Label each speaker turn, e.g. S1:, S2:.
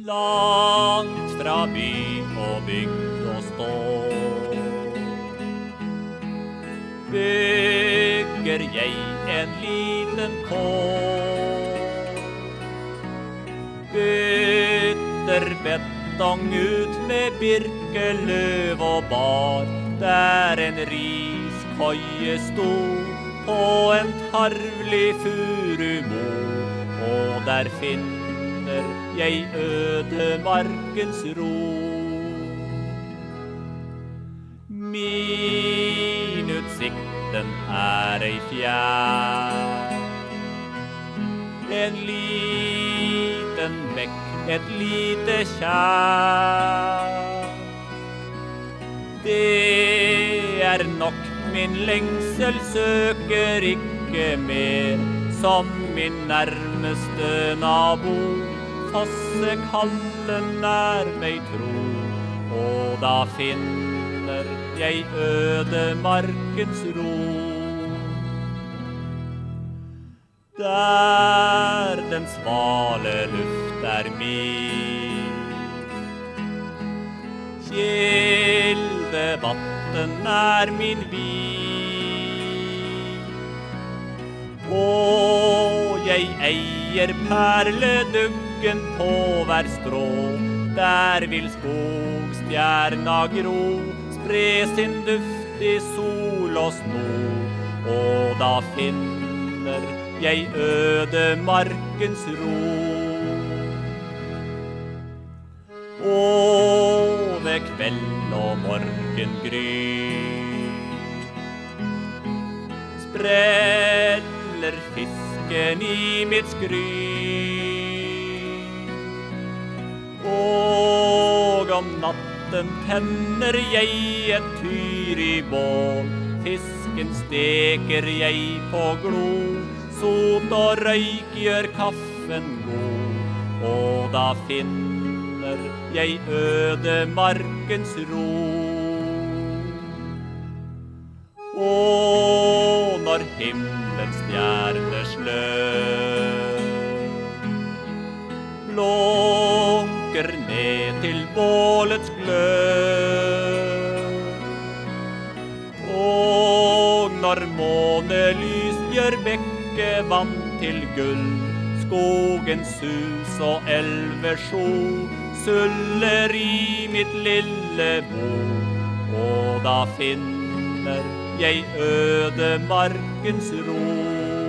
S1: Langt fra by og bygd og stå bygger jeg en liten kåk. Bytter betong ut med birkeløv og bar, der en riskoie sto på en tarvlig furumo, og der finner jeg ødemarkens ro. Min utsikt, den ei fjær. En liten bekk, et lite kjær. Det nok, min lengsel søker ikke mer, som min nærmeste nabo. Fossekallen meg tro, og da finner jeg ødemarkens ro. Der den svale luft mild, kildevatn min hvil, og jeg eier perleduggen på hver strå. Der vil skogstjerna gro, spre sin duft i sol og sno, og da finner jeg ødemarkens ro. Og ved kveld og morgengry spreller fisken i mitt skry. Og om natten tenner jeg et fyr i bål, fisken steker jeg på glo, sot og røyk gjør kaffen god, og da finner jeg ødemarkens ro. Og når himmelens stjerner slør blunker ned til bålets glød, og når månelys gjør bekkevann til gull, skogens sus og elvesjo suller i mitt lille bo, og da finner jeg ødemarkens ro.